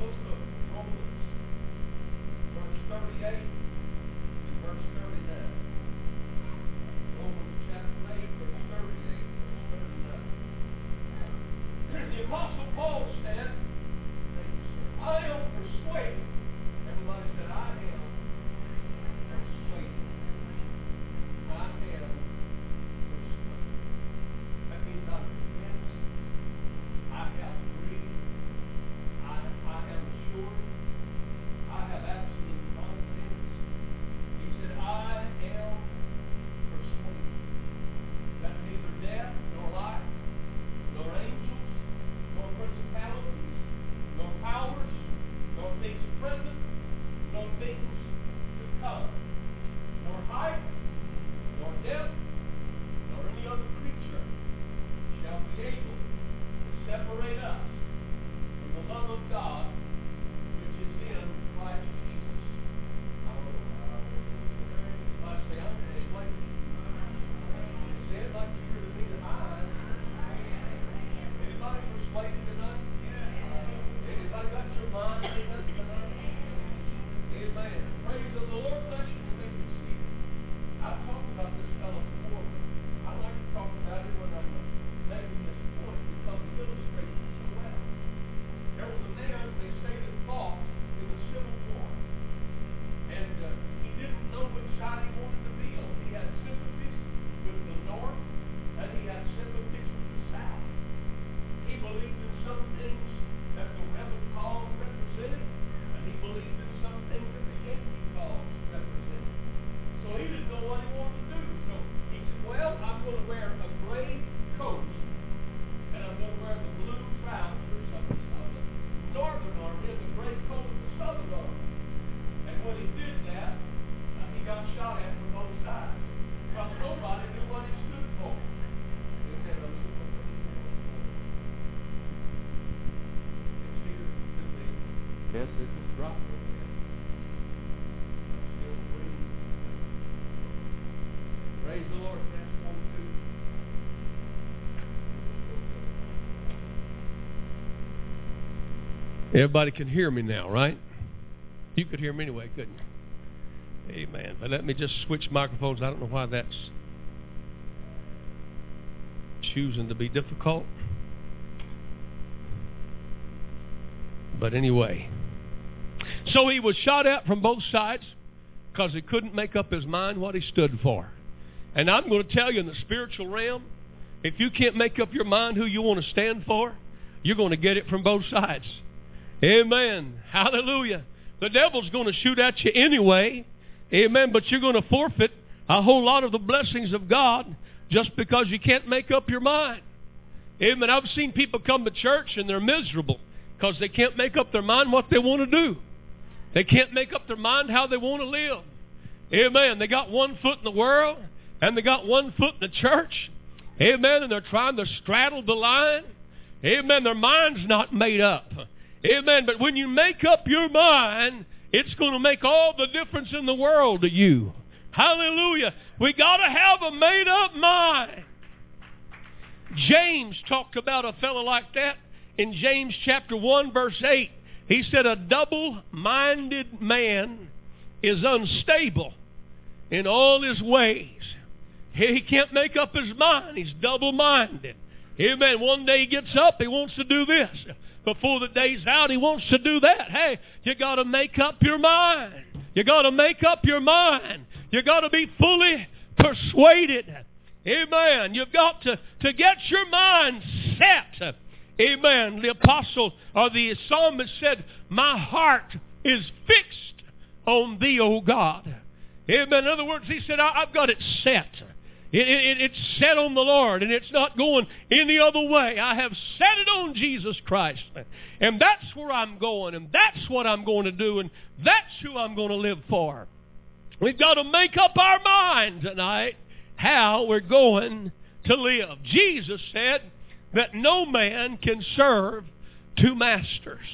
book of Romans, verse 38 and verse 39. Romans chapter 8, verse 38 and verse 39. The Apostle Paul said, I am persuaded. Everybody said, I am persuaded. I am persuaded. That means I'm convinced. I have agreed. I am assured. I have absolute confidence. He said, I am persuaded that neither death nor life, nor angels, nor principalities, nor powers, nor things present, nor things to come, nor height, nor depth, nor any other creature shall be able to separate us from the love of God which is in Christ Jesus our Lord. I say, I'm persuaded. Say it like you hear the beat of my eyes. Anybody persuaded tonight? Anybody got your mind made up tonight? Amen. Praise the Lord. Bless you and make you see it. I've talked about this fellow before, but I like to talk about it when I'm making this point because it illustrates it so well. There was a man, they say, that fought in the Civil War. And he didn't know which side he wanted to be on. He had sympathies with the North and he had sympathies with the South. He believed in some things that the rebel cause represented, and he believed in some things that the Yankee cause represented. So he didn't know what he wanted to do. So he said, well, I'm going to wear a gray coat, and I'm going to wear the blue trousers of the Northern Army and the gray coat of the Southern Army. And when he did that, he got shot at from both sides. Because nobody knew what he stood for. He said, yes, it was dropped over there. I'm still breathing. Praise the Lord. That's 1, 2. Everybody can hear me now, right? You could hear me anyway, couldn't you? Amen. But let me just switch microphones. I don't know why that's choosing to be difficult. But anyway. So he was shot at from both sides because he couldn't make up his mind what he stood for. And I'm going to tell you, in the spiritual realm, if you can't make up your mind who you want to stand for, you're going to get it from both sides. Amen. Hallelujah. The devil's going to shoot at you anyway. Amen. But you're going to forfeit a whole lot of the blessings of God just because you can't make up your mind. Amen. I've seen people come to church and they're miserable because they can't make up their mind what they want to do. They can't make up their mind how they want to live. Amen. They got one foot in the world and they got one foot in the church. Amen. And they're trying to straddle the line. Amen. Their mind's not made up. Amen. But when you make up your mind, it's going to make all the difference in the world to you. Hallelujah. We got to have a made up mind. James talked about a fellow like that in James chapter 1 verse 8. He said a double-minded man is unstable in all his ways. He can't make up his mind. He's double-minded. Amen. One day he gets up, he wants to do this. Before the day's out, he wants to do that. Hey, you got to make up your mind. You got to make up your mind. You got to be fully persuaded. Amen. You've got to get your mind set. Amen. The apostle or the psalmist said, my heart is fixed on thee, O God. Amen. In other words, he said, I've got it set. It's set on the Lord, and it's not going any other way. I have set it on Jesus Christ. And that's where I'm going, and that's what I'm going to do, and that's who I'm going to live for. We've got to make up our mind tonight how we're going to live. Jesus said that no man can serve two masters.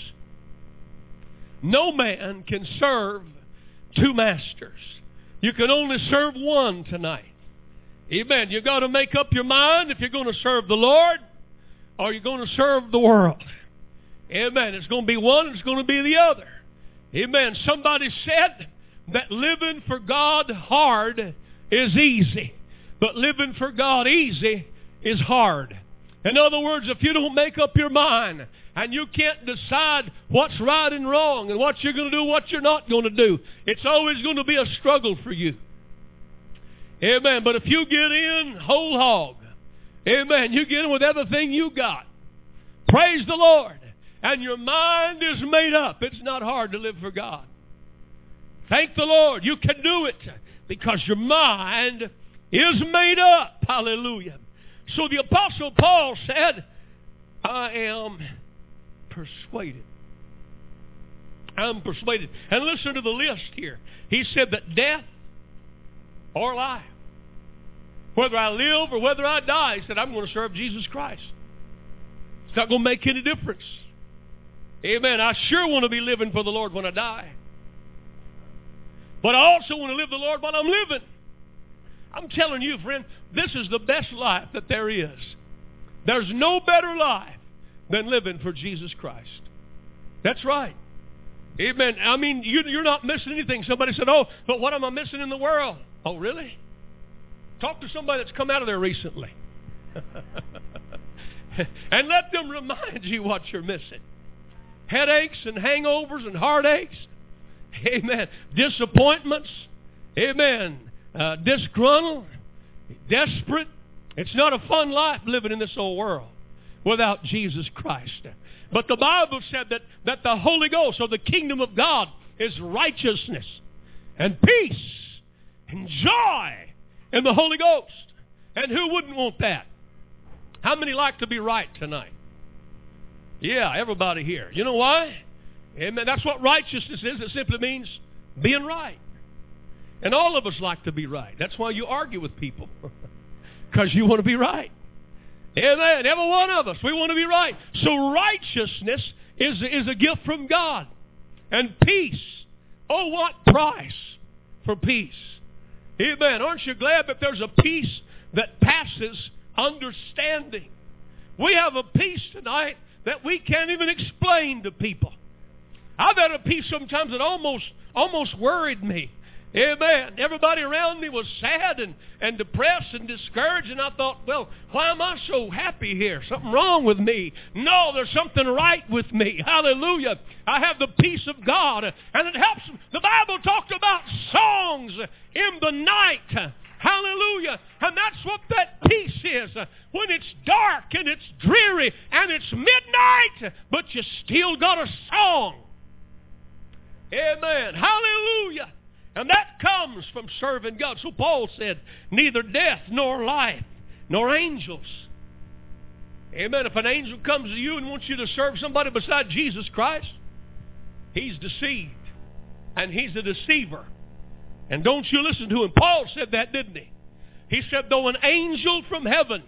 No man can serve two masters. You can only serve one tonight. Amen. You've got to make up your mind if you're going to serve the Lord or you're going to serve the world. Amen. It's going to be one and it's going to be the other. Amen. Somebody said that living for God hard is easy, but living for God easy is hard. In other words, if you don't make up your mind and you can't decide what's right and wrong and what you're going to do, what you're not going to do, it's always going to be a struggle for you. Amen. But if you get in whole hog, amen, you get in with everything you got, praise the Lord, and your mind is made up, it's not hard to live for God. Thank the Lord, you can do it because your mind is made up. Hallelujah. So the Apostle Paul said, I am persuaded. I'm persuaded. And listen to the list here. He said that death or life, whether I live or whether I die, he said, I'm going to serve Jesus Christ. It's not going to make any difference. Amen. I sure want to be living for the Lord when I die. But I also want to live the Lord while I'm living. I'm telling you, friend, this is the best life that there is. There's no better life than living for Jesus Christ. That's right. Amen. I mean, you're not missing anything. Somebody said, oh, but what am I missing in the world? Oh, really? Talk to somebody that's come out of there recently. And let them remind you what you're missing. Headaches and hangovers and heartaches. Amen. Disappointments. Amen. Disgruntled. Desperate. It's not a fun life living in this old world without Jesus Christ. But the Bible said that the Holy Ghost, or the kingdom of God, is righteousness and peace and joy in the Holy Ghost. And who wouldn't want that? How many like to be right tonight? Yeah, everybody here. You know why? Amen. That's what righteousness is. It simply means being right. And all of us like to be right. That's why you argue with people. Because you want to be right. Amen. Every one of us, we want to be right. So righteousness is a gift from God. And peace. Oh, what price for peace. Amen. Aren't you glad that there's a peace that passes understanding? We have a peace tonight that we can't even explain to people. I've had a peace sometimes that almost worried me. Amen. Everybody around me was sad and depressed and discouraged, and I thought, well, why am I so happy here? Something wrong with me. No, there's something right with me. Hallelujah. I have the peace of God, and it helps. The Bible talked about songs in the night. Hallelujah. And that's what that peace is. When it's dark and it's dreary and it's midnight, but you still got a song. Amen. Hallelujah. And that comes from serving God. So Paul said, neither death nor life nor angels. Amen. If an angel comes to you and wants you to serve somebody beside Jesus Christ, he's deceived. And he's a deceiver. And don't you listen to him. Paul said that, didn't he? He said, though an angel from heaven,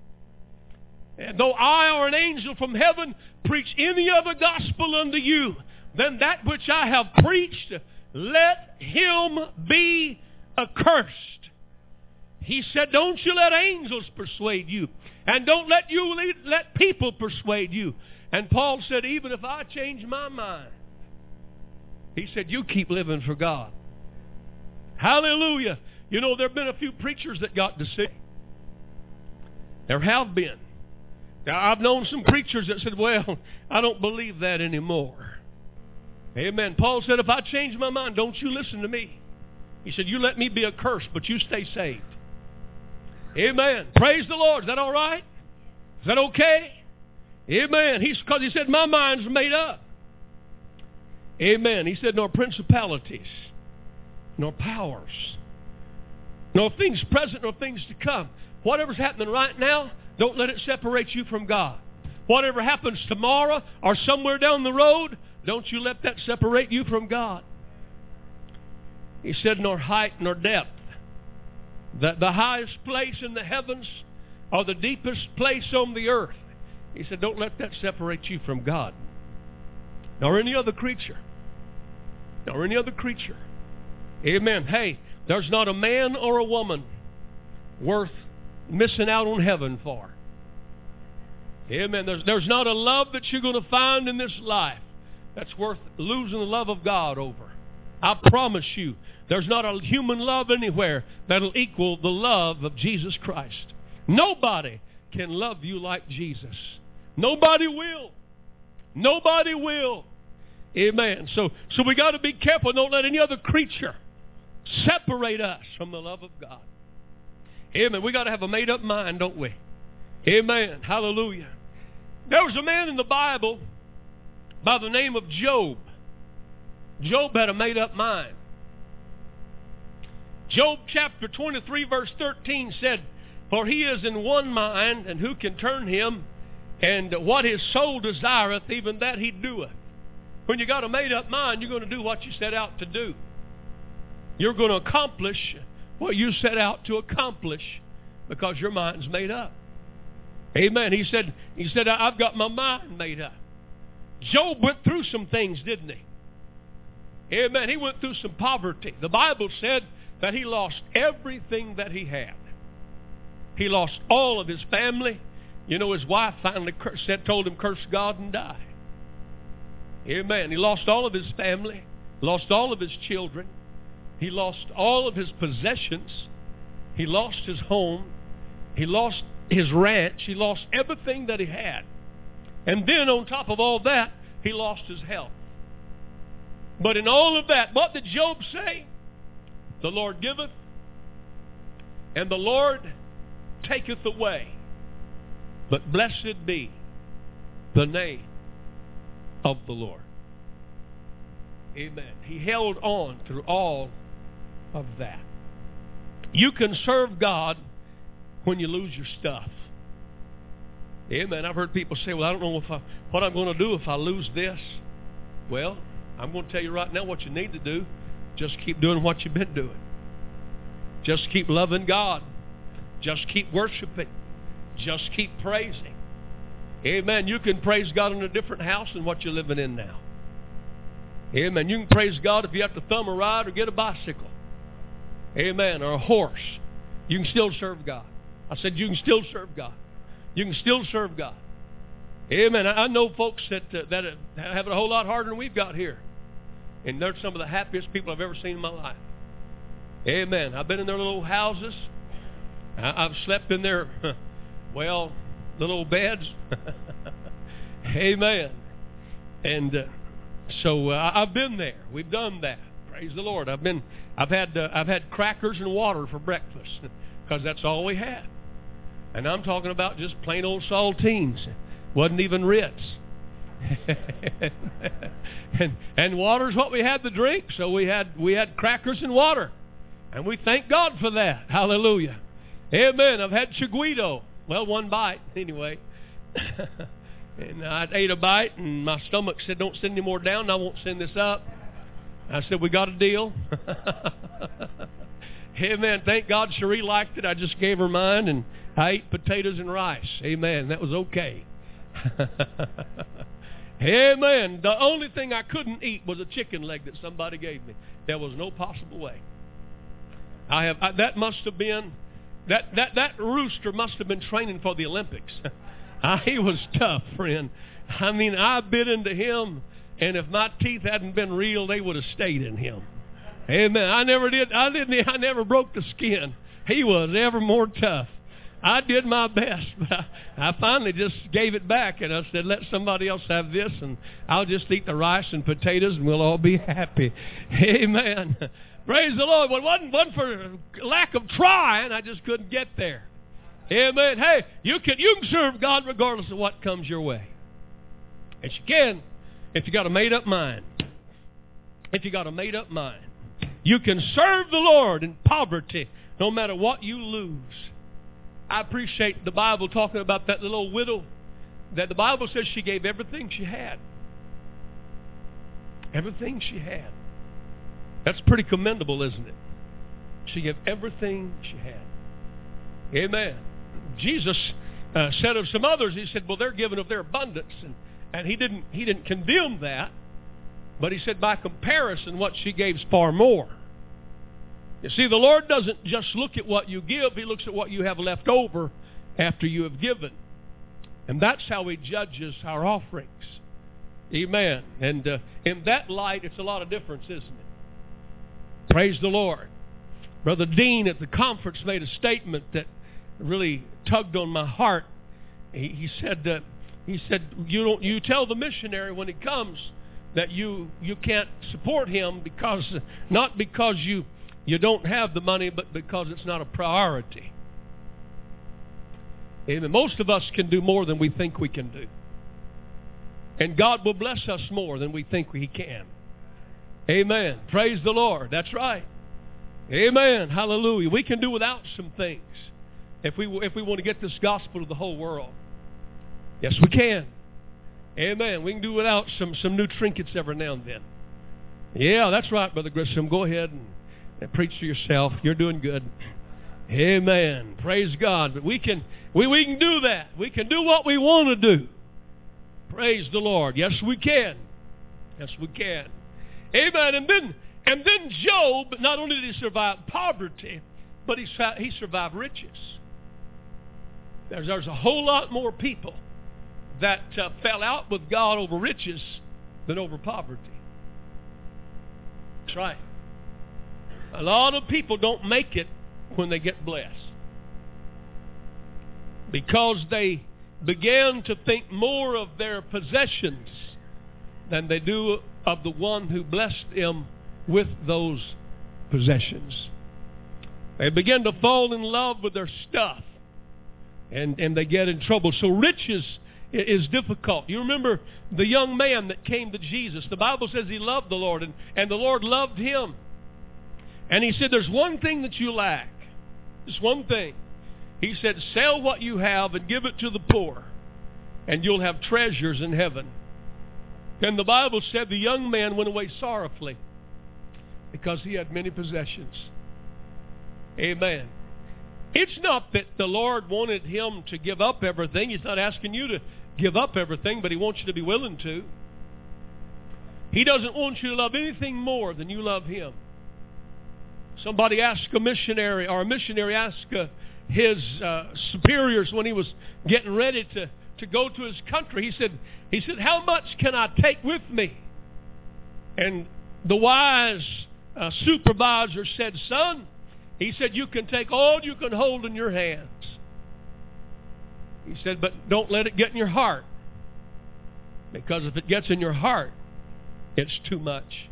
and though I or an angel from heaven preach any other gospel unto you than that which I have preached, let him be accursed. He said, don't you let angels persuade you. And don't let people persuade you. And Paul said, even if I change my mind, he said, you keep living for God. Hallelujah. You know, there have been a few preachers that got deceived. There have been. Now, I've known some preachers that said, well, I don't believe that anymore. Amen. Paul said, if I change my mind, don't you listen to me. He said, you let me be accursed, but you stay saved. Amen. Praise the Lord. Is that all right? Is that okay? Amen. Because he said, my mind's made up. Amen. He said, nor principalities, nor powers, nor things present, nor things to come. Whatever's happening right now, don't let it separate you from God. Whatever happens tomorrow or somewhere down the road, don't you let that separate you from God. He said, nor height nor depth. The highest place in the heavens or the deepest place on the earth. He said, don't let that separate you from God. Nor any other creature. Nor any other creature. Amen. Hey, there's not a man or a woman worth missing out on heaven for. Amen. There's not a love that you're going to find in this life that's worth losing the love of God over. I promise you, there's not a human love anywhere that'll equal the love of Jesus Christ. Nobody can love you like Jesus. Nobody will. Nobody will. Amen. So we got to be careful. Don't let any other creature separate us from the love of God. Amen. We got to have a made-up mind, don't we? Amen. Hallelujah. There was a man in the Bible by the name of Job. Job had a made-up mind. Job chapter 23 verse 13 said, "For he is in one mind, and who can turn him? And what his soul desireth, even that he doeth." When you got a made-up mind, you're going to do what you set out to do. You're going to accomplish what you set out to accomplish because your mind's made up. Amen. He said, I've got my mind made up. Job went through some things, didn't he? Amen. He went through some poverty. The Bible said that he lost everything that he had. He lost all of his family. You know, his wife finally told him, curse God and die. Amen. He lost all of his family, lost all of his children. He lost all of his possessions. He lost his home. He lost his ranch. He lost everything that he had. And then on top of all that, he lost his health. But in all of that, what did Job say? The Lord giveth, and the Lord taketh away. But blessed be the name of the Lord. Amen. He held on through all of that. You can serve God when you lose your stuff. Amen. I've heard people say, well, I don't know what I'm going to do if I lose this. Well, I'm going to tell you right now what you need to do. Just keep doing what you've been doing. Just keep loving God. Just keep worshiping. Just keep praising. Amen. You can praise God in a different house than what you're living in now. Amen. You can praise God if you have to thumb a ride or get a bicycle. Amen. Or a horse. You can still serve God. I said you can still serve God. You can still serve God. Amen. I know folks that have it a whole lot harder than we've got here. And they're some of the happiest people I've ever seen in my life. Amen. I've been in their little houses. I've slept in their, little beds. Amen. And so I've been there. We've done that. Praise the Lord. I've had crackers and water for breakfast because that's all we had. And I'm talking about just plain old saltines. Wasn't even Ritz. and water's what we had to drink, so we had crackers and water. And we thank God for that. Hallelujah. Amen. I've had chiguito. Well, one bite anyway. And I ate a bite, and my stomach said, don't send any more down, and I won't send this up. I said, we got a deal. Amen. Thank God Cherie liked it. I just gave her mine, and I ate potatoes and rice. Amen. That was okay. Amen. The only thing I couldn't eat was a chicken leg that somebody gave me. There was no possible way. That must have been, that rooster must have been training for the Olympics. He was tough, friend. I mean, I bit into him, and if my teeth hadn't been real, they would have stayed in him. Amen. I never broke the skin. He was ever more tough. I did my best, but I finally just gave it back, and I said, let somebody else have this, and I'll just eat the rice and potatoes, and we'll all be happy. Amen. Praise the Lord. Well, it wasn't for lack of trying. I just couldn't get there. Amen. Hey, you can serve God regardless of what comes your way. Yes, you can, if you got a made-up mind. If you got a made-up mind. You can serve the Lord in poverty no matter what you lose. I appreciate the Bible talking about that little widow, that the Bible says she gave everything she had. Everything she had. That's pretty commendable, isn't it? She gave everything she had. Amen. Jesus said of some others, he said, well, they're given of their abundance. And he didn't condemn that. But he said, by comparison, what she gave is far more. You see, the Lord doesn't just look at what you give. He looks at what you have left over after you have given. And that's how He judges our offerings. Amen. And in that light, it's a lot of difference, isn't it? Praise the Lord. Brother Dean at the conference made a statement that really tugged on my heart. He said, you tell the missionary when he comes that you can't support him not because you don't have the money, but because it's not a priority. Amen. Most of us can do more than we think we can do. And God will bless us more than we think He can. Amen. Praise the Lord. That's right. Amen. Hallelujah. We can do without some things if we want to get this gospel to the whole world. Yes, we can. Amen. We can do without some new trinkets every now and then. Yeah, that's right, Brother Grissom. Go ahead and preach to yourself. You're doing good. Amen. Praise God. But we can do that. We can do what we want to do. Praise the Lord. Yes, we can. Yes, we can. Amen. And then Job, not only did he survive poverty, but he survived riches. There's a whole lot more people that fell out with God over riches than over poverty. That's right. A lot of people don't make it when they get blessed, because they began to think more of their possessions than they do of the one who blessed them with those possessions. They begin to fall in love with their stuff, and they get in trouble. So riches is difficult. You remember the young man that came to Jesus. The Bible says he loved the Lord, and the Lord loved him. And He said, there's one thing that you lack. Just one thing. He said, sell what you have and give it to the poor, and you'll have treasures in heaven. And the Bible said the young man went away sorrowfully because he had many possessions. Amen. It's not that the Lord wanted him to give up everything. He's not asking you to give up everything, but He wants you to be willing to. He doesn't want you to love anything more than you love Him. Somebody asked a missionary asked his superiors when he was getting ready to go to his country. He said, how much can I take with me? And the wise supervisor said, son, he said, you can take all you can hold in your hands. He said, but don't let it get in your heart, because if it gets in your heart, it's too much.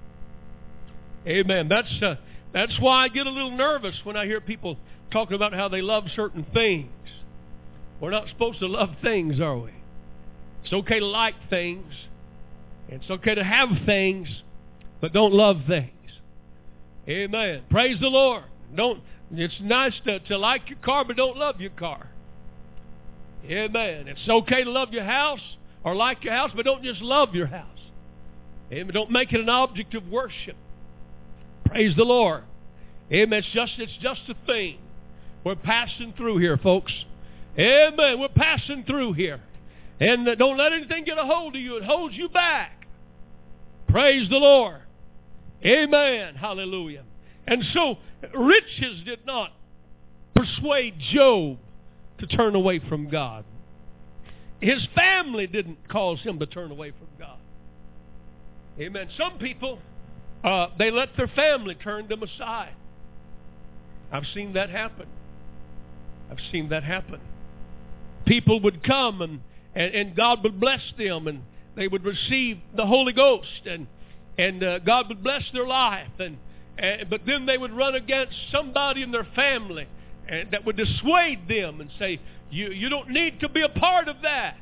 Amen. That's why I get a little nervous when I hear people talking about how they love certain things. We're not supposed to love things, are we? It's okay to like things. It's okay to have things, but don't love things. Amen. Praise the Lord. It's nice to like your car, but don't love your car. Amen. It's okay to love your house or like your house, but don't just love your house. Amen. Don't make it an object of worship. Praise the Lord. Amen. It's just a thing. We're passing through here, folks. Amen. We're passing through here. And don't let anything get a hold of you. It holds you back. Praise the Lord. Amen. Hallelujah. And so, riches did not persuade Job to turn away from God. His family didn't cause him to turn away from God. Amen. Some people, they let their family turn them aside. I've seen that happen. I've seen that happen. People would come and God would bless them, and they would receive the Holy Ghost, and God would bless their life, but then they would run against somebody in their family and that would dissuade them and say, you don't need to be a part of that.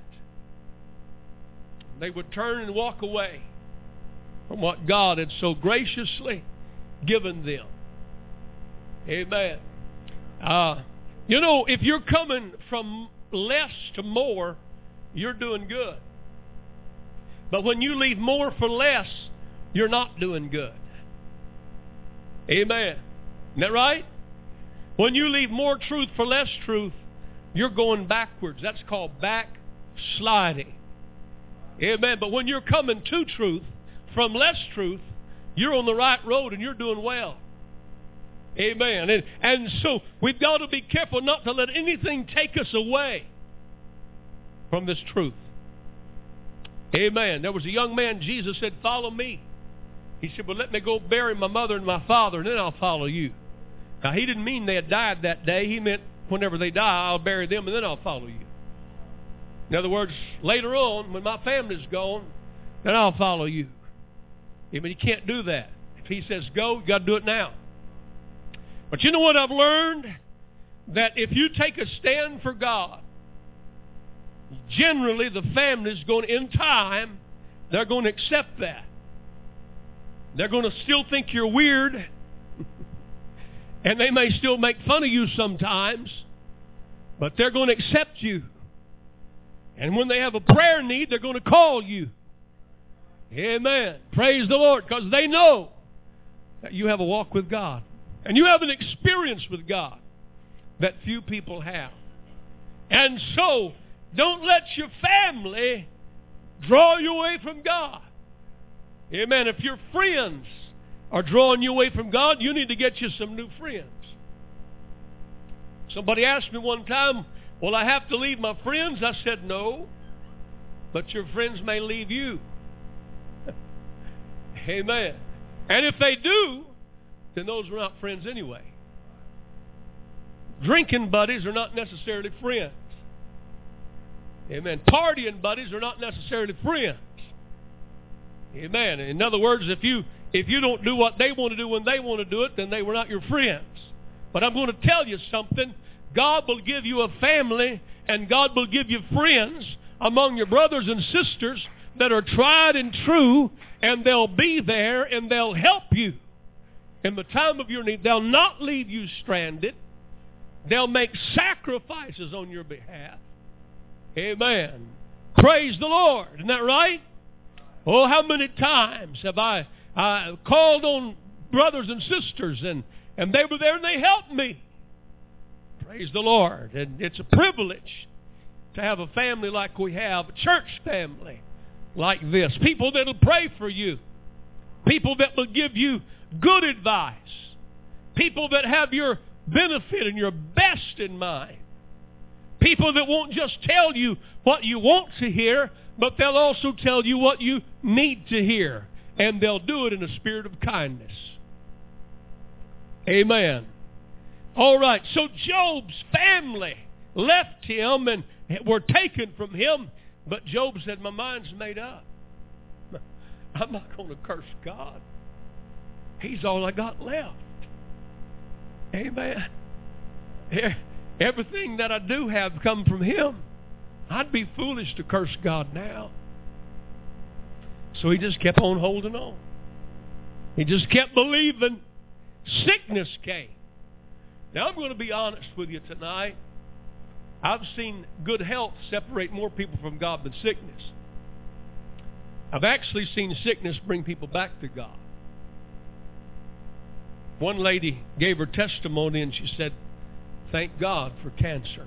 They would turn and walk away from what God had so graciously given them. Amen. If you're coming from less to more, you're doing good. But when you leave more for less, you're not doing good. Amen. Isn't that right? When you leave more truth for less truth, you're going backwards. That's called backsliding. Amen. But when you're coming to truth from less truth, you're on the right road and you're doing well. Amen. And so we've got to be careful not to let anything take us away from this truth. Amen. There was a young man, Jesus said, follow me. He said, well, let me go bury my mother and my father, and then I'll follow you. Now, he didn't mean they had died that day. He meant whenever they die, I'll bury them, and then I'll follow you. In other words, later on, when my family's gone, then I'll follow you. Amen. You can't do that. If he says go, you got to do it now. But you know what I've learned? That if you take a stand for God, generally the family's going to, in time, they're going to accept that. They're going to still think you're weird. And they may still make fun of you sometimes. But they're going to accept you. And when they have a prayer need, they're going to call you. Amen. Praise the Lord. Because they know that you have a walk with God. And you have an experience with God that few people have. And so, don't let your family draw you away from God. Amen. If your friends are drawing you away from God, you need to get you some new friends. Somebody asked me one time, will I have to leave my friends? I said, no. But your friends may leave you. Amen. And if they do, then those are not friends anyway. Drinking buddies are not necessarily friends. Amen. Partying buddies are not necessarily friends. Amen. In other words, if you don't do what they want to do when they want to do it, then they were not your friends. But I'm going to tell you something. God will give you a family, and God will give you friends among your brothers and sisters that are tried and true, and they'll be there, and they'll help you in the time of your need. They'll not leave you stranded. They'll make sacrifices on your behalf. Amen. Praise the Lord. Isn't that right? Oh, how many times have I called on brothers and sisters, and they were there and they helped me. Praise the Lord. And it's a privilege to have a family like we have, a church family like this. People that will pray for you. People that will give you good advice. People that have your benefit and your best in mind. People that won't just tell you what you want to hear, but they'll also tell you what you need to hear. And they'll do it in a spirit of kindness. Amen. All right, so Job's family left him and were taken from him. But Job said, my mind's made up. I'm not going to curse God. He's all I got left. Amen. Everything that I do have come from him. I'd be foolish to curse God now. So he just kept on holding on. He just kept believing. Sickness came. Now I'm going to be honest with you tonight. I've seen good health separate more people from God than sickness. I've actually seen sickness bring people back to God. One lady gave her testimony and she said, thank God for cancer.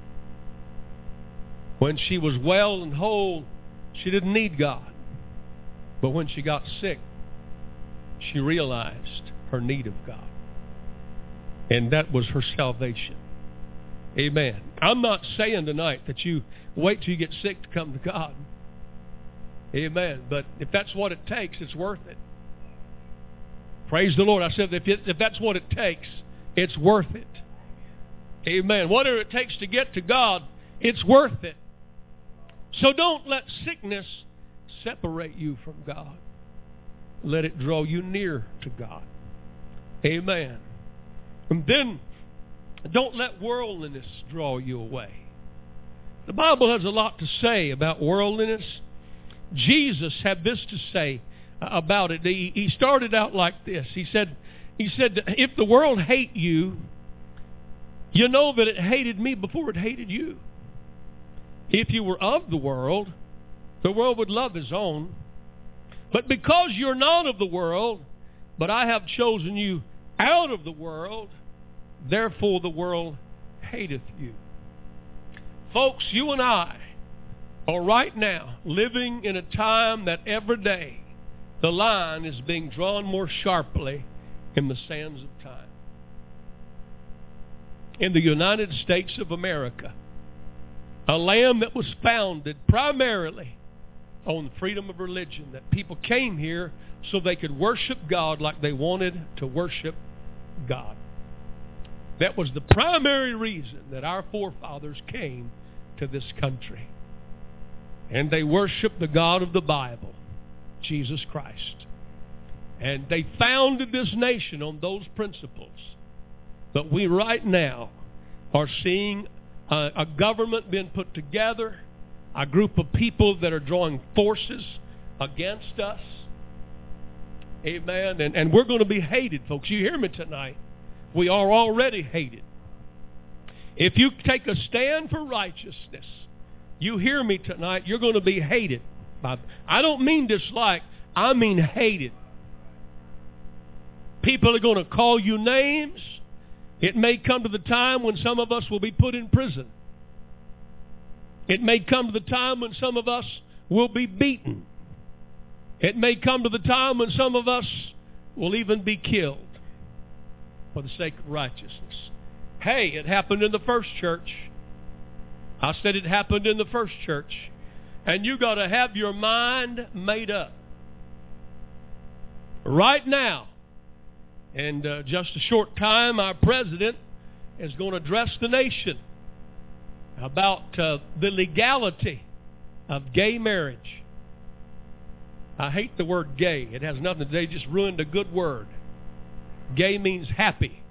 When she was well and whole, she didn't need God. But when she got sick, she realized her need of God. And that was her salvation. Amen. I'm not saying tonight that you wait till you get sick to come to God. Amen. But if that's what it takes, it's worth it. Praise the Lord. I said if that's what it takes, it's worth it. Amen. Whatever it takes to get to God, it's worth it. So don't let sickness separate you from God. Let it draw you near to God. Amen. And then, don't let worldliness draw you away. The Bible has a lot to say about worldliness. Jesus had this to say about it. He started out like this. He said, if the world hate you, you know that it hated me before it hated you. If you were of the world would love his own. But because you're not of the world, but I have chosen you out of the world, therefore the world hateth you. Folks, you and I are right now living in a time that every day the line is being drawn more sharply in the sands of time. In the United States of America, A land that was founded primarily on freedom of religion, that people came here so they could worship God like they wanted to worship God. That was the primary reason that our forefathers came to this country. And they worshiped the God of the Bible, Jesus Christ. And they founded this nation on those principles. But we right now are seeing a government being put together, a group of people that are drawing forces against us. Amen. And we're going to be hated, folks. You hear me tonight? We are already hated. If you take a stand for righteousness, you hear me tonight, you're going to be hated. I don't mean dislike, I mean hated. People are going to call you names. It may come to the time when some of us will be put in prison. It may come to the time when some of us will be beaten. It may come to the time when some of us will even be killed for the sake of righteousness. Hey, it happened in the first church. I said it happened in the first church. And you got to have your mind made up. Right now, in just a short time, our president is going to address the nation about the legality of gay marriage. I hate the word gay. It has nothing to do. They just ruined a good word. Gay means happy.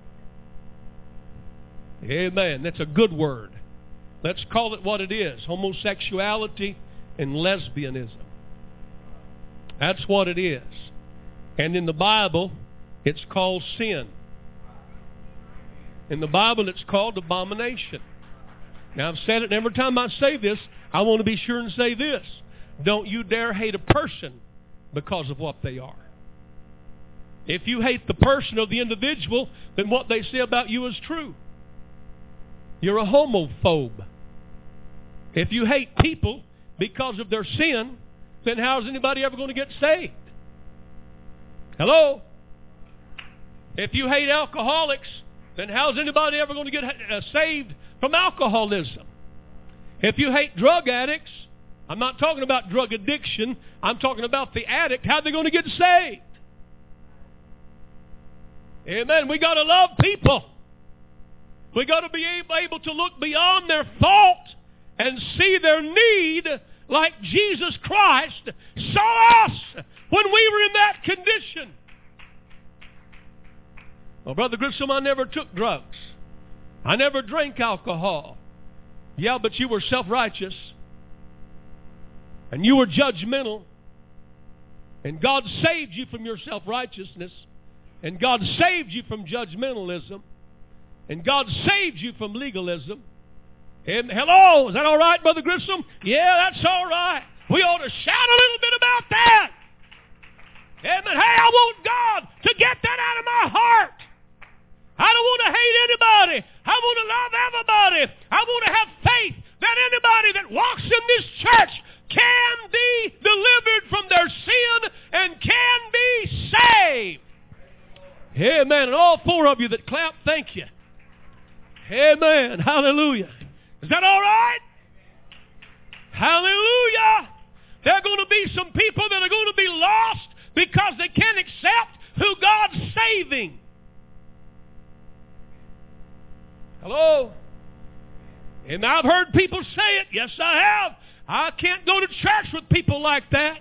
Amen. That's a good word. Let's call it what it is. Homosexuality and lesbianism. That's what it is. And in the Bible, it's called sin. In the Bible, it's called abomination. Now, I've said it, and every time I say this, I want to be sure and say this. Don't you dare hate a person because of what they are. If you hate the person or the individual, then what they say about you is true. You're a homophobe. If you hate people because of their sin, then how is anybody ever going to get saved? Hello? If you hate alcoholics, then how is anybody ever going to get saved from alcoholism? If you hate drug addicts, I'm not talking about drug addiction, I'm talking about the addict, how are they going to get saved? Amen. We got to love people. We got to be able to look beyond their fault and see their need like Jesus Christ saw us when we were in that condition. Well, Brother Grissom, I never took drugs. I never drank alcohol. Yeah, but you were self-righteous. And you were judgmental. And God saved you from your self-righteousness. And God saved you from judgmentalism. And God saved you from legalism. And hello, is that all right, Brother Grissom? Yeah, that's all right. We ought to shout a little bit about that. Amen. Hey, I want God to get that out of my heart. I don't want to hate anybody. I want to love everybody. I want to have faith that anybody that walks in this church can be delivered from their sin and can be saved. Amen. And all four of you that clap, thank you. Amen. Hallelujah. Is that all right? Hallelujah. There are going to be some people that are going to be lost because they can't accept who God's saving. Hello? And I've heard people say it. Yes, I have. I can't go to church with people like that.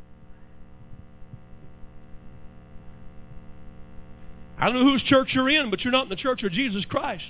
I don't know whose church you're in, but you're not in the church of Jesus Christ.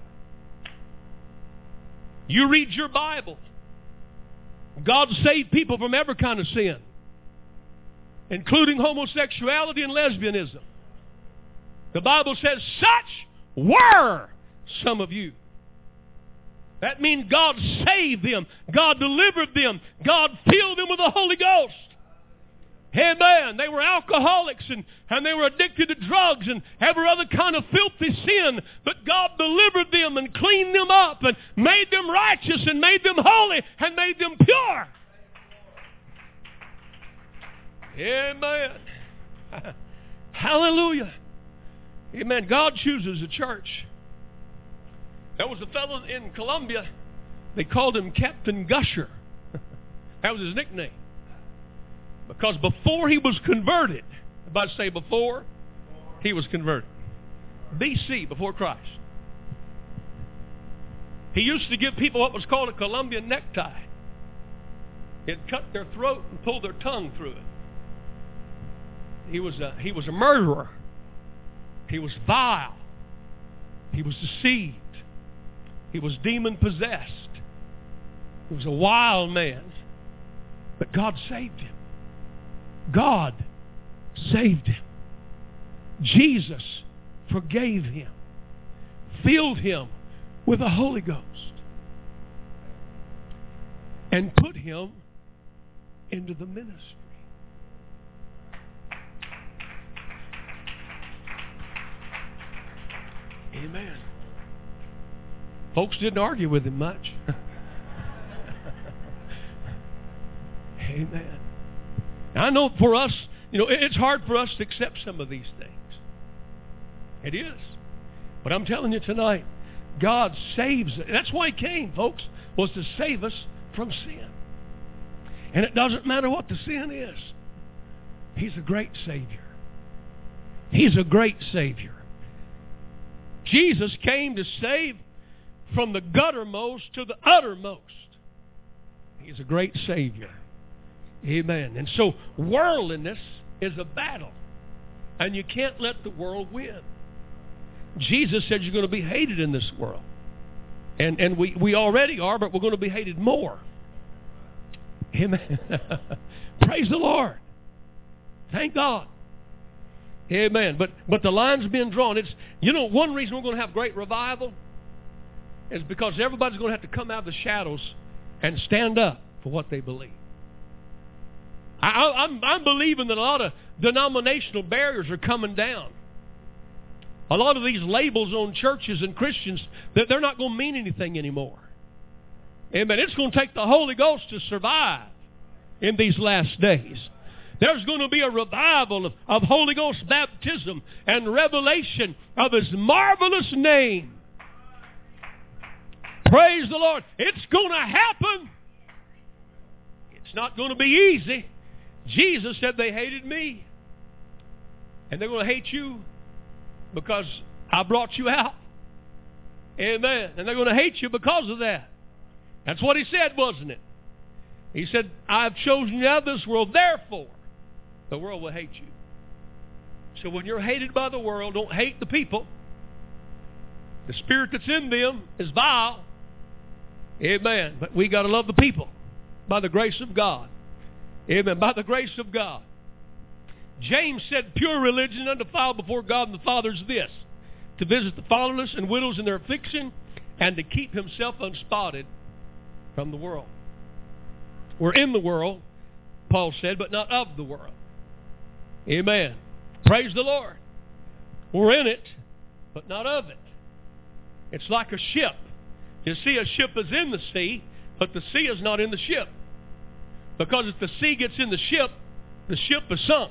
You read your Bible. God saved people from every kind of sin, including homosexuality and lesbianism. The Bible says, such were some of you. That means God saved them. God delivered them. God filled them with the Holy Ghost. Amen. They were alcoholics and they were addicted to drugs and every other kind of filthy sin. But God delivered them and cleaned them up and made them righteous and made them holy and made them pure. Amen. Hallelujah. Amen. God chooses a church. There was a fellow in Colombia They called him Captain Gusher. That was his nickname. Because before he was converted, everybody say before he was converted. BC, before Christ. He used to give people what was called a Colombian necktie. He'd cut their throat and pull their tongue through it. He was a murderer. He was vile. He was deceived. He was demon-possessed. He was a wild man. But God saved him. God saved him. Jesus forgave him. Filled him with the Holy Ghost. And put him into the ministry. Amen. Folks didn't argue with him much. Amen. I know for us, it's hard for us to accept some of these things. It is. But I'm telling you tonight, God saves us. That's why He came, folks, was to save us from sin. And it doesn't matter what the sin is. He's a great Savior. He's a great Savior. Jesus came to save from the guttermost to the uttermost. He's a great Savior. Amen. And so worldliness is a battle. And you can't let the world win. Jesus said you're going to be hated in this world. And we already are, but we're going to be hated more. Amen. Praise the Lord. Thank God. Amen. But the line's been drawn. It's one reason we're going to have great revival is because everybody's going to have to come out of the shadows and stand up for what they believe. I'm believing that a lot of denominational barriers are coming down. A lot of these labels on churches and Christians, that they're not going to mean anything anymore. Amen. It's going to take the Holy Ghost to survive in these last days. There's going to be a revival of Holy Ghost baptism and revelation of His marvelous name. Praise the Lord. It's going to happen. It's not going to be easy. Jesus said they hated me. And they're going to hate you because I brought you out. Amen. And they're going to hate you because of that. That's what He said, wasn't it? He said, I've chosen you out of this world, therefore the world will hate you. So when you're hated by the world, don't hate the people. The spirit that's in them is vile. Amen. But we got to love the people by the grace of God. Amen. By the grace of God. James said, pure religion undefiled before God and the Father is this, to visit the fatherless and widows in their affliction and to keep himself unspotted from the world. We're in the world, Paul said, but not of the world. Amen. Praise the Lord. We're in it, but not of it. It's like a ship. You see, a ship is in the sea, but the sea is not in the ship. Because if the sea gets in the ship is sunk.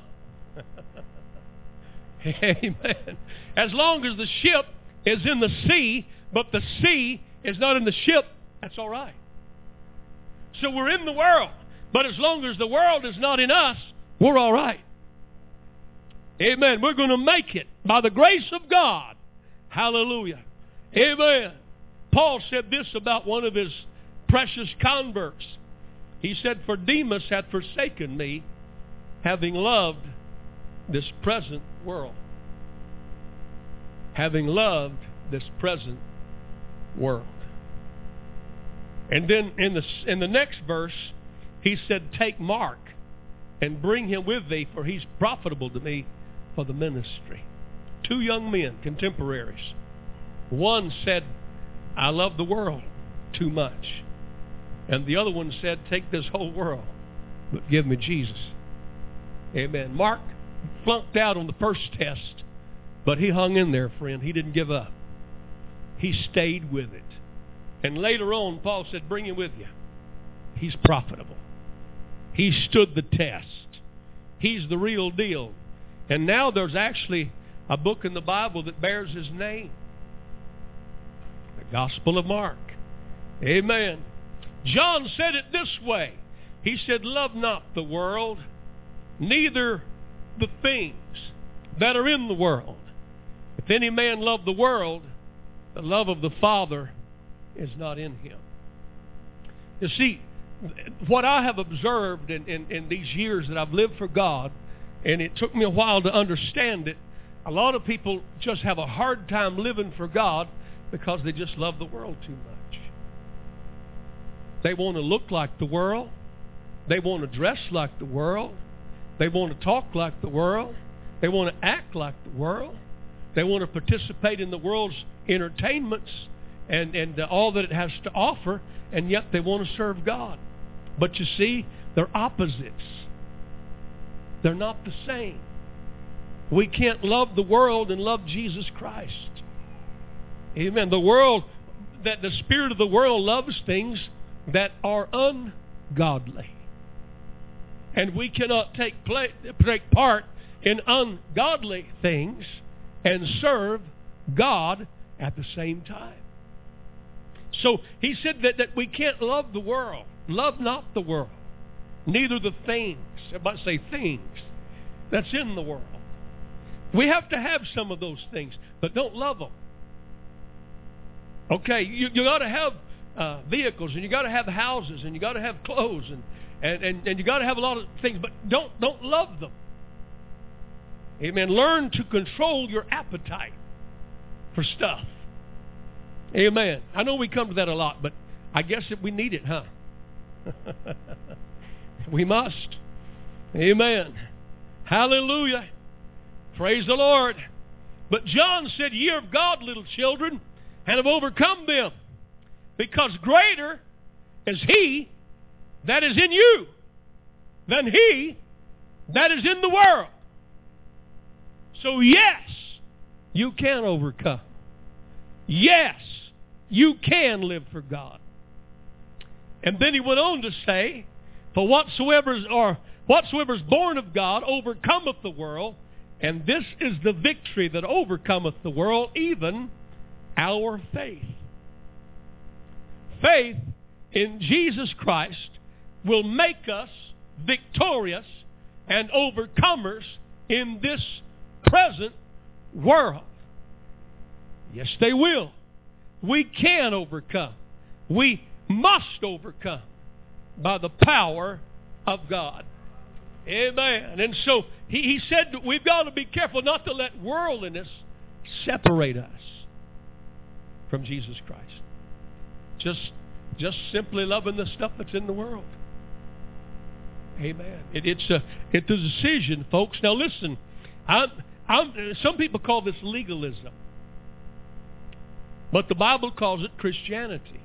Amen. As long as the ship is in the sea, but the sea is not in the ship, that's all right. So we're in the world, but as long as the world is not in us, we're all right. Amen. We're going to make it by the grace of God. Hallelujah. Amen. Paul said this about one of his precious converts. He said, for Demas hath forsaken me, having loved this present world. Having loved this present world. And then in the next verse, he said, take Mark and bring him with thee, for he's profitable to me for the ministry. Two young men, contemporaries. One said, I love the world too much. And the other one said, take this whole world, but give me Jesus. Amen. Mark flunked out on the first test, but he hung in there, friend. He didn't give up. He stayed with it. And later on, Paul said, bring him with you. He's profitable. He stood the test. He's the real deal. And now there's actually a book in the Bible that bears his name. The Gospel of Mark. Amen. John said it this way. He said, love not the world, neither the things that are in the world. If any man love the world, the love of the Father is not in him. You see, what I have observed in these years that I've lived for God, and it took me a while to understand it, a lot of people just have a hard time living for God because they just love the world too much. They want to look like the world. They want to dress like the world. They want to talk like the world. They want to act like the world. They want to participate in the world's entertainments and all that it has to offer, and yet they want to serve God. But you see, they're opposites. They're not the same. We can't love the world and love Jesus Christ. Amen. The world, that the spirit of the world loves things that are ungodly. And we cannot take part in ungodly things and serve God at the same time. So he said that we can't love the world. Love not the world, neither the things, everybody say things, that's in the world. We have to have some of those things, but don't love them. Okay, you got to have vehicles, and you got to have houses, and you got to have clothes, and you got to have a lot of things, but don't love them. Amen. Learn to control your appetite for stuff. Amen. I know we come to that a lot, but I guess that we need it, huh? We must. Amen. Hallelujah. Praise the Lord. But John said, ye are of God, little children, and have overcome them, because greater is he that is in you than he that is in the world. So yes, you can overcome. Yes, you can live for God. And then he went on to say, for whatsoever is born of God overcometh the world, and this is the victory that overcometh the world, even our faith. Faith in Jesus Christ will make us victorious and overcomers in this present world. Yes, they will. We can overcome. We must overcome by the power of God. Amen. And so he said that we've got to be careful not to let worldliness separate us from Jesus Christ. Just simply loving the stuff that's in the world. Amen. It's a decision, folks. Now listen, some people call this legalism, but the Bible calls it Christianity.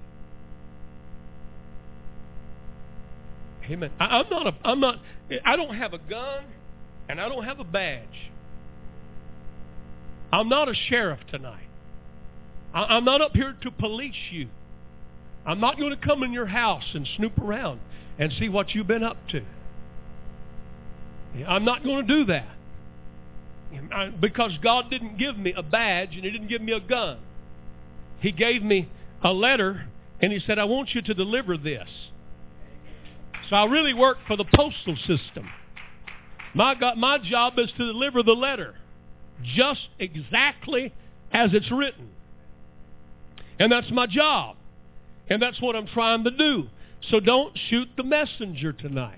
Amen. I don't have a gun, and I don't have a badge. I'm not a sheriff tonight. I'm not up here to police you. I'm not going to come in your house and snoop around and see what you've been up to. I'm not going to do that. Because God didn't give me a badge and He didn't give me a gun. He gave me a letter and He said, I want you to deliver this. So I really work for the postal system. My job is to deliver the letter just exactly as it's written. And that's my job. And that's what I'm trying to do. So don't shoot the messenger tonight.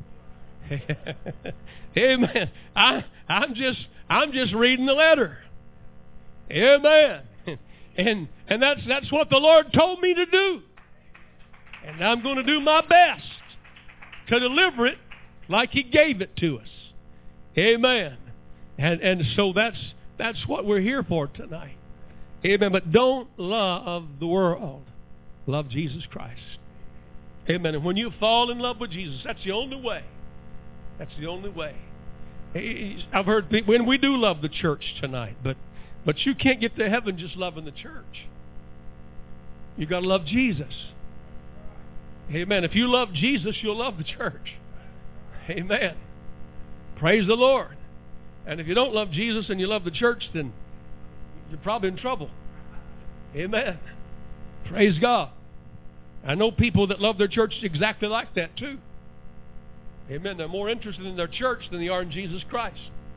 Amen. I'm just reading the letter. Amen. And that's what the Lord told me to do. And I'm going to do my best to deliver it like He gave it to us. Amen. And so that's what we're here for tonight. Amen. But don't love the world. Love Jesus Christ. Amen. And when you fall in love with Jesus, that's the only way. That's the only way. I've heard people, when we do love the church tonight, but you can't get to heaven just loving the church. You got to love Jesus. Amen. If you love Jesus, you'll love the church. Amen. Praise the Lord. And if you don't love Jesus and you love the church, then you're probably in trouble. Amen. Praise God. I know people that love their church exactly like that too. Amen. They're more interested in their church than they are in Jesus Christ.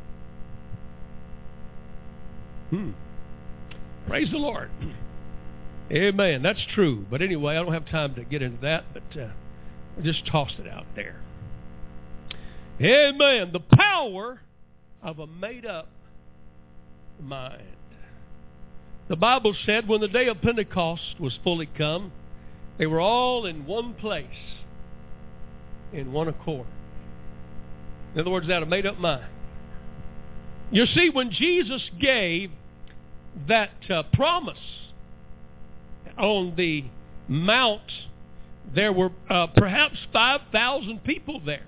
Praise the Lord. Amen. That's true. But anyway, I don't have time to get into that, but I just tossed it out there. Amen. The power of a made-up mind. The Bible said when the day of Pentecost was fully come, they were all in one place, in one accord. In other words, they had a made-up mind. You see, when Jesus gave that promise on the mount, there were perhaps 5,000 people there.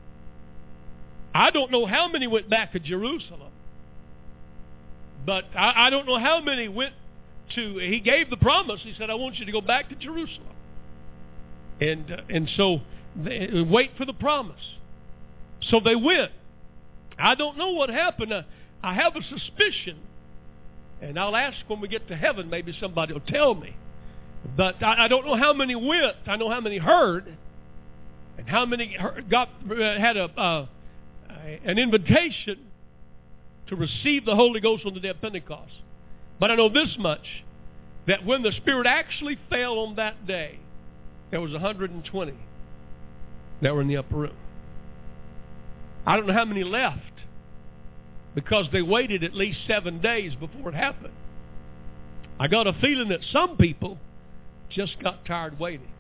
I don't know how many went back to Jerusalem, but I don't know how many went to, he gave the promise. He said, I want you to go back to Jerusalem. And so they wait for the promise. So they went. I don't know what happened. I have a suspicion, and I'll ask when we get to heaven. Maybe somebody will tell me. But I don't know how many went. I know how many heard, and how many had an invitation to receive the Holy Ghost on the day of Pentecost. But I know this much, that when the Spirit actually fell on that day, there was 120 that were in the upper room. I don't know how many left, because they waited at least 7 days before it happened. I got a feeling that some people just got tired waiting.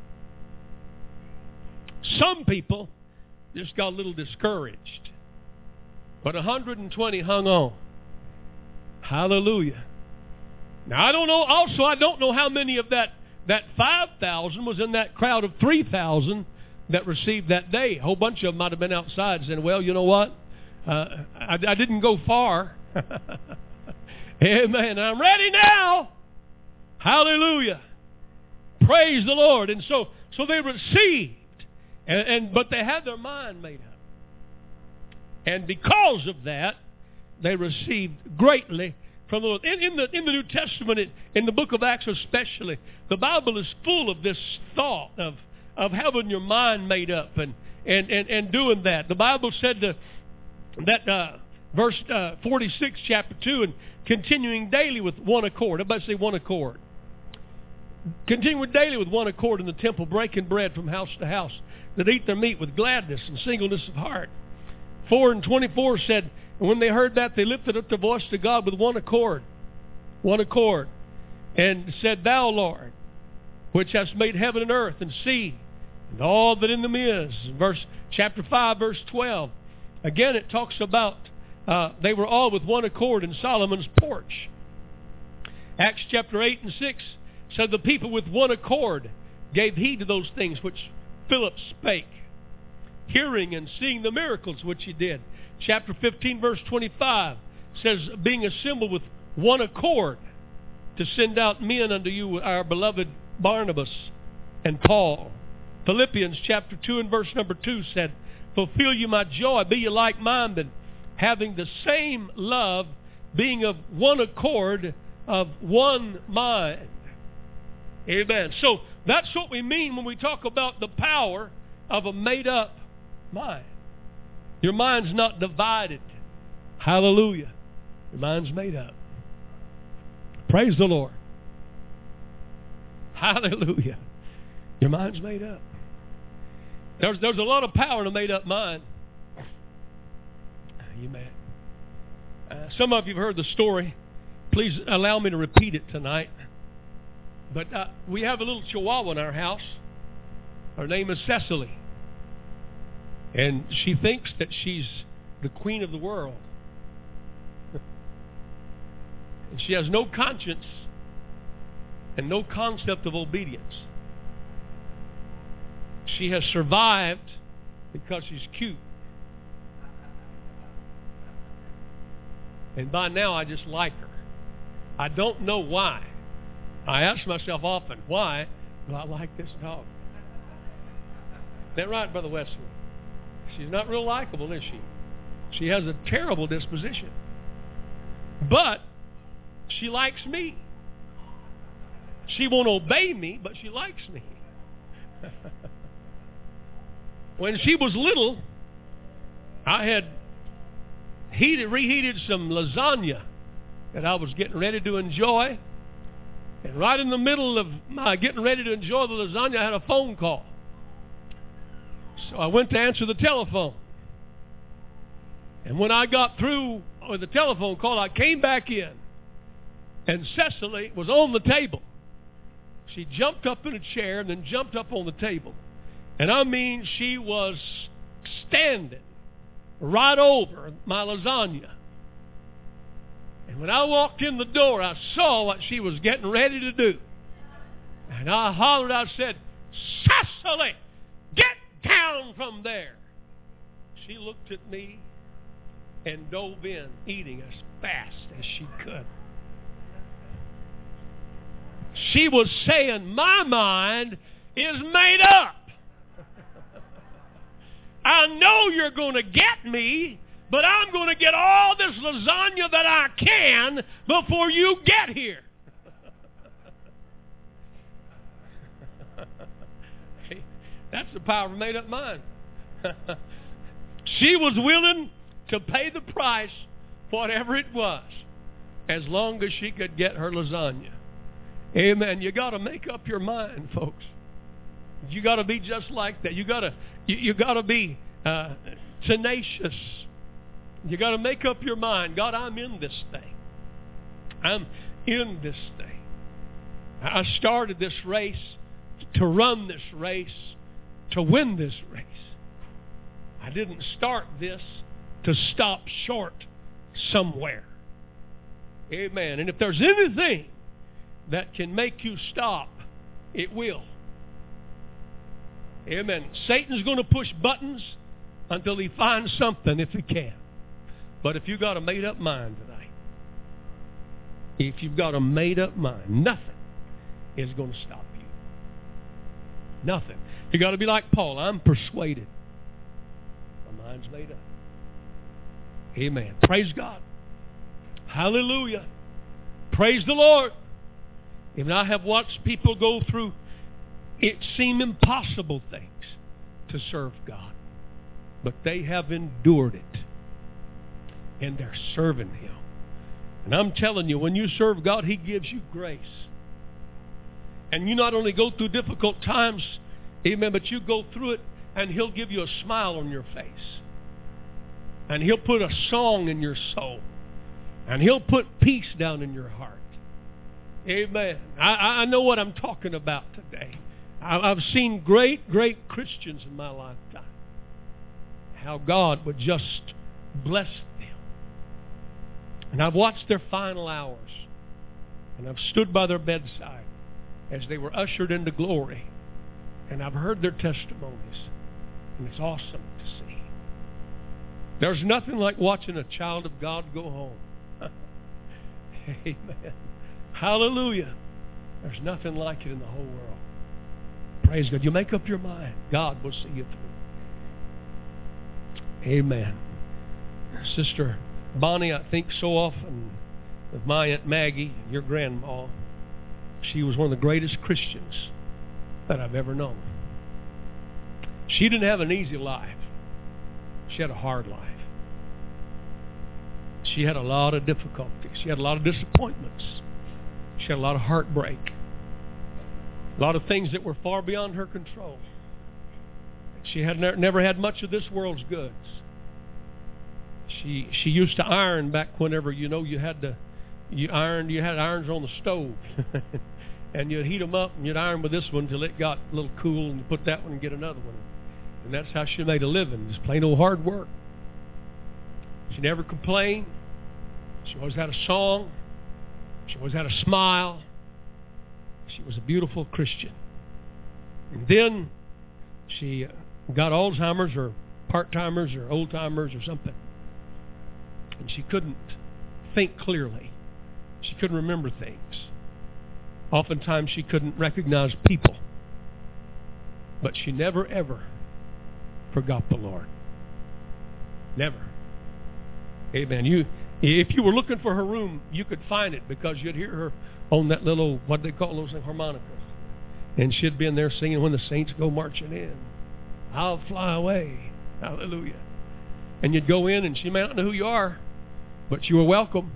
Some people just got a little discouraged. But 120 hung on. Hallelujah. Now, I don't know. Also, I don't know how many of that 5,000 was in that crowd of 3,000 that received that day. A whole bunch of them might have been outside saying, well, you know what? I didn't go far. Amen. I'm ready now. Hallelujah. Praise the Lord. And so they received. But they had their mind made up. And because of that, they received greatly from the Lord. In the New Testament, in the book of Acts especially, the Bible is full of this thought of having your mind made up and doing that. The Bible said that verse 46, chapter 2, and continuing daily with one accord. Everybody say one accord. Continuing daily with one accord in the temple, breaking bread from house to house, that eat their meat with gladness and singleness of heart. 4:24 said, and when they heard that, they lifted up their voice to God with one accord, and said, Thou, Lord, which hast made heaven and earth and sea, and all that in them is. Chapter 5, verse 12. Again, it talks about they were all with one accord in Solomon's porch. Acts chapter 8 and 6 said the people with one accord gave heed to those things which Philip spake, hearing and seeing the miracles which he did. Chapter 15, verse 25 says, being assembled with one accord to send out men unto you, our beloved Barnabas and Paul. Philippians chapter 2 and verse number 2 said, fulfill you my joy, be ye like-minded, having the same love, being of one accord, of one mind. Amen. So that's what we mean when we talk about the power of a made-up mind. Your mind's not divided. Hallelujah. Your mind's made up. Praise the Lord. Hallelujah. Your mind's made up. There's a lot of power in a made-up mind. Amen. Some of you have heard the story. Please allow me to repeat it tonight. But we have a little chihuahua in our house. Her name is Cecily. And she thinks that she's the queen of the world. And she has no conscience and no concept of obedience. She has survived because she's cute. And by now I just like her. I don't know why. I ask myself often, why do I like this dog? Is that right, Brother Wesley? She's not real likable, is she? She has a terrible disposition. But she likes me. She won't obey me, but she likes me. When she was little, I had reheated some lasagna that I was getting ready to enjoy. And right in the middle of my getting ready to enjoy the lasagna, I had a phone call. So I went to answer the telephone. And when I got through with the telephone call, I came back in. And Cecily was on the table. She jumped up in a chair and then jumped up on the table. And I mean, she was standing right over my lasagna. And when I walked in the door, I saw what she was getting ready to do. And I hollered, I said, "Cecily, get down from there." She looked at me and dove in, eating as fast as she could. She was saying, "My mind is made up. I know you're going to get me, but I'm going to get all this lasagna that I can before you get here." That's the power of a made-up mind. She was willing to pay the price, whatever it was, as long as she could get her lasagna. Amen. You got to make up your mind, folks. You got to be just like that. You got to be tenacious. You got to make up your mind. God, I'm in this thing. I'm in this thing. I started this race to run this race, to win this race. I didn't start this to stop short somewhere. Amen. And if there's anything that can make you stop, it will. Amen. Satan's going to push buttons until he finds something, if he can. But if you've got a made-up mind tonight, if you've got a made-up mind, nothing is going to stop you. Nothing. You got to be like Paul. I'm persuaded. My mind's made up. Amen. Praise God. Hallelujah. Praise the Lord. Even I have watched people go through it seem impossible things to serve God. But they have endured it. And they're serving Him. And I'm telling you, when you serve God, He gives you grace. And you not only go through difficult times, amen, but you go through it and He'll give you a smile on your face. And He'll put a song in your soul. And He'll put peace down in your heart. Amen. I know what I'm talking about today. I've seen great Christians in my lifetime. How God would just bless them. And I've watched their final hours. And I've stood by their bedside as they were ushered into glory. And I've heard their testimonies. And it's awesome to see. There's nothing like watching a child of God go home. Amen. Hallelujah. There's nothing like it in the whole world. Praise God. You make up your mind. God will see you through. Amen. Sister Bonnie, I think so often of my Aunt Maggie, your grandma. She was one of the greatest Christians that I've ever known. She didn't have an easy life. She had a hard life. She had a lot of difficulties. She had a lot of disappointments. She had a lot of heartbreak. A lot of things that were far beyond her control. She had never had much of this world's goods. She used to iron back whenever, you had irons on the stove. And you'd heat them up and you'd iron with this one until it got a little cool, and you put that one and get another one. And that's how she made a living, just plain old hard work. She never complained. She always had a song. She always had a smile. She was a beautiful Christian. And then she got Alzheimer's or part-timers or old-timers or something. And she couldn't think clearly. She couldn't remember things. Oftentimes she couldn't recognize people. But she never, ever forgot the Lord. Never. Amen. If you were looking for her room, you could find it because you'd hear her on that little, what they call those harmonicas. And she'd been there singing When the Saints Go Marching In. I'll fly away. Hallelujah. And you'd go in and she may not know who you are, but you were welcome.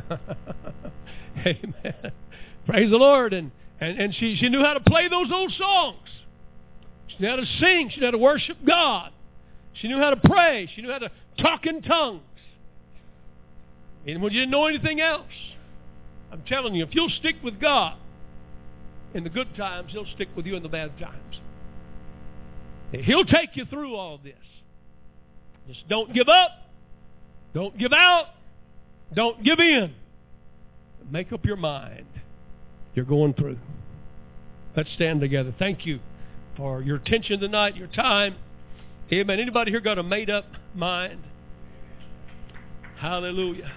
Amen. Praise the Lord. And she knew how to play those old songs. She knew how to sing. She knew how to worship God. She knew how to pray. She knew how to talk in tongues. And when you didn't know anything else, I'm telling you, if you'll stick with God in the good times, He'll stick with you in the bad times. He'll take you through all this. Just don't give up. Don't give out. Don't give in. Make up your mind. You're going through. Let's stand together. Thank you for your attention tonight, your time. Amen. Anybody here got a made-up mind? Hallelujah.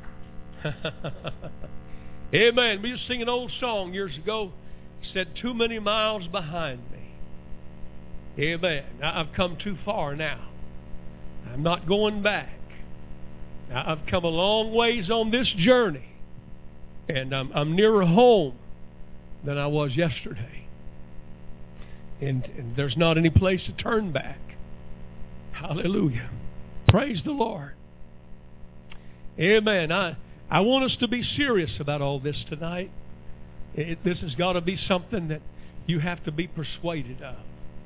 Amen. We used to sing an old song years ago. It said, too many miles behind me. Amen. I've come too far now. I'm not going back. I've come a long ways on this journey. And I'm nearer home than I was yesterday. And there's not any place to turn back. Hallelujah. Praise the Lord. Amen. I want us to be serious about all this tonight. This has got to be something that you have to be persuaded of.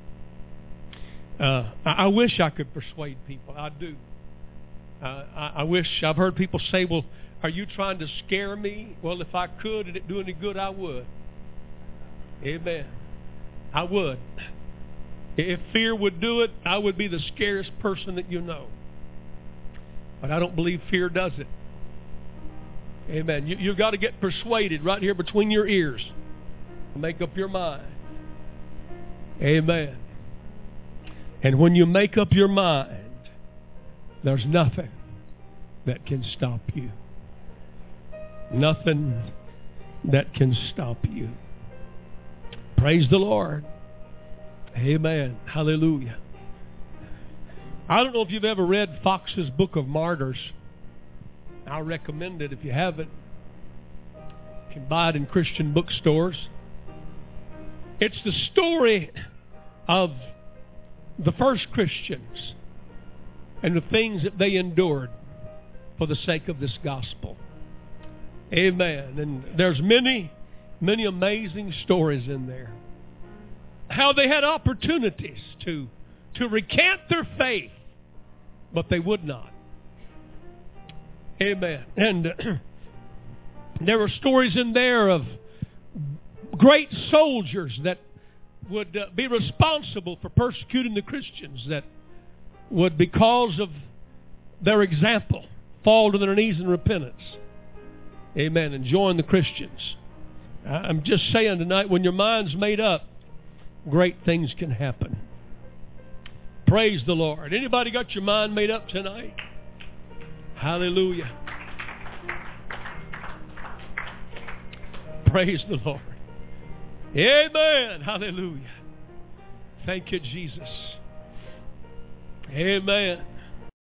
I wish I could persuade people. I do. I wish. I've heard people say, well, are you trying to scare me? Well, if I could and it do any good, I would. Amen. I would. If fear would do it, I would be the scariest person that you know. But I don't believe fear does it. Amen. You've got to get persuaded right here between your ears. Make up your mind. Amen. And when you make up your mind, there's nothing that can stop you. Nothing that can stop you. Praise the Lord. Amen. Hallelujah. I don't know if you've ever read Fox's Book of Martyrs. I recommend it if you haven't. You can buy it in Christian bookstores. It's the story of the first Christians and the things that they endured for the sake of this gospel. Amen. And there's many, many amazing stories in there. How they had opportunities to recant their faith, but they would not. Amen. And there were stories in there of great soldiers that would be responsible for persecuting the Christians, that would, because of their example, fall to their knees in repentance. Amen. And join the Christians. I'm just saying tonight, when your mind's made up, great things can happen. Praise the Lord. Anybody got your mind made up tonight? Hallelujah. Praise the Lord. Amen. Hallelujah. Thank you, Jesus. Amen.